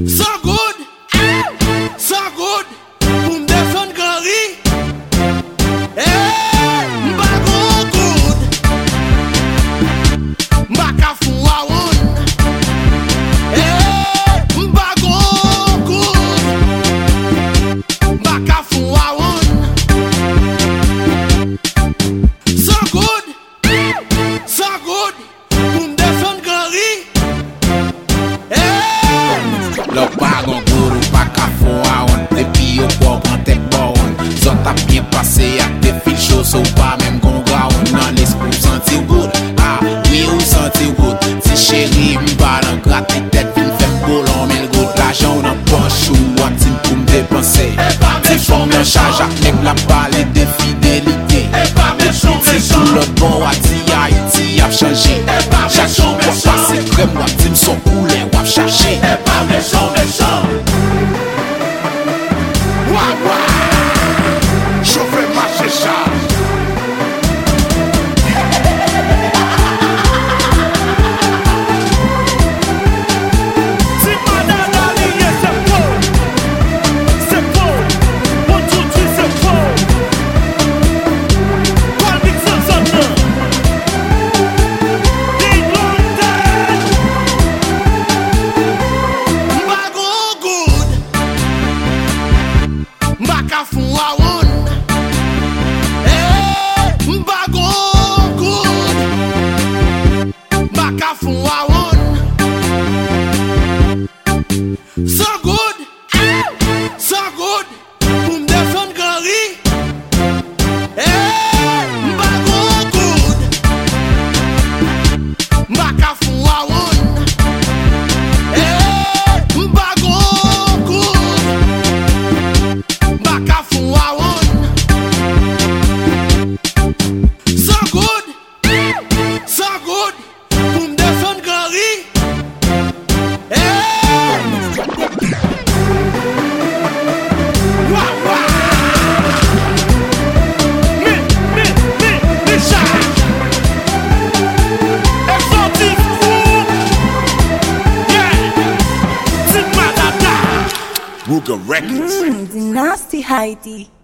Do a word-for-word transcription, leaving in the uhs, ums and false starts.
So good, so good, pour m'descendre grand riz. Eh, m'bago good, m'baka fou a one. Eh, m'bago good, m'baka fou a one. So good, so good, pour m'descendre grand riz. Lok bagon goud ou pa ka fon a on. Depi yo bo pran tek bo on. Zot ap bien pase ak te fil show. So pa même gon ga on. Nan l'espou sentir good. Ah, oui ou sentir good. Si chéri m'ba nan gratte tête. Vin fè bolon men good. L'argent nan poche ou watin pou m'depenser. Ti fon men charge ak nèg la pale de fidélité. Depuis ti tout l'autre bon wati Haïti ap changé. Chaque jour wap pase krem wap tim son coulé wap chercher. Méchant, méchant. Ouah, ouah. Chauffeur marché chat. Si madame Dalier c'est faux. C'est faux. One, two, three, c'est faux. One big son, son, non. Big London. M'bago good, m'baka fou a one. Eh, m'bago good, m'baka fou a one. So good, so good, pour m'descendre grand riz. Eh, m'bago good, m'baka fou a one. Eh, m'bago good, m'baka fou a one. So good, so good, pour m'descendre grand riz. Eh, ouah, ouah. Mi, mi, mi, mi chat. Exotic crew. Yeah. Tic Madada. Ruger Records. Mm, the nasty Heidi.